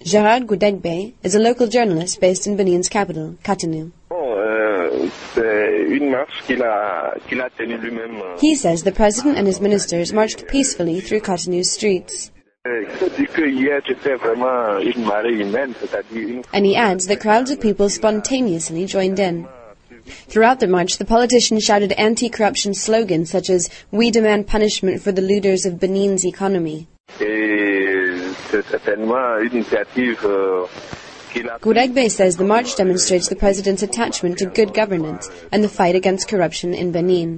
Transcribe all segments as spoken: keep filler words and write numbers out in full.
Gerard Goudegbe is a local journalist based in Benin's capital, Cotonou. He says the president and his ministers marched peacefully through Cotonou's streets. And he adds that crowds of people spontaneously joined in. Throughout the march, the politicians shouted anti-corruption slogans such as, "We demand punishment for the looters of Benin's economy." Goudegbe says the march demonstrates the president's attachment to good governance and the fight against corruption in Benin.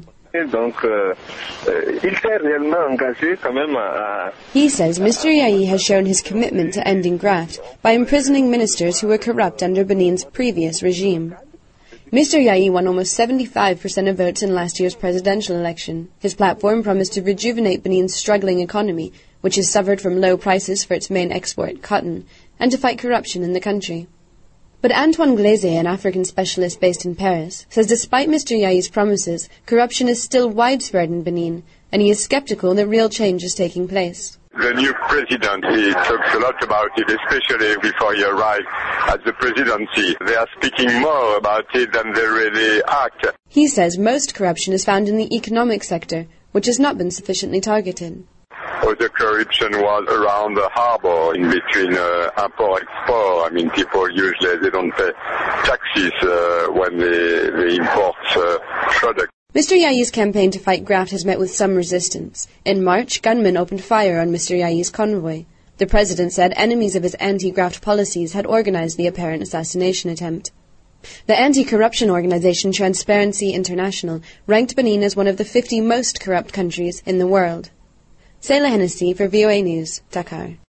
He says Mister Yayi has shown his commitment to ending graft by imprisoning ministers who were corrupt under Benin's previous regime. Mister Yayi won almost seventy-five percent of votes in last year's presidential election. His platform promised to rejuvenate Benin's struggling economy, which has suffered from low prices for its main export, cotton, and to fight corruption in the country. But Antoine Glaise, an African specialist based in Paris, says despite Mister Yayi's promises, corruption is still widespread in Benin, and he is skeptical that real change is taking place. The new president, he talks a lot about it, especially before he arrived at the presidency. They are speaking more about it than they really act. He says most corruption is found in the economic sector, which has not been sufficiently targeted. Or the corruption was around the harbor, in between uh, import-export. I mean, people usually, they don't pay taxes uh, when they, they import uh, products. Mister Yayi's campaign to fight graft has met with some resistance. In March, gunmen opened fire on Mister Yayi's convoy. The president said enemies of his anti-graft policies had organized the apparent assassination attempt. The anti-corruption organization Transparency International ranked Benin as one of the fifty most corrupt countries in the world. Sayla Hennessy for V O A News, Dakar.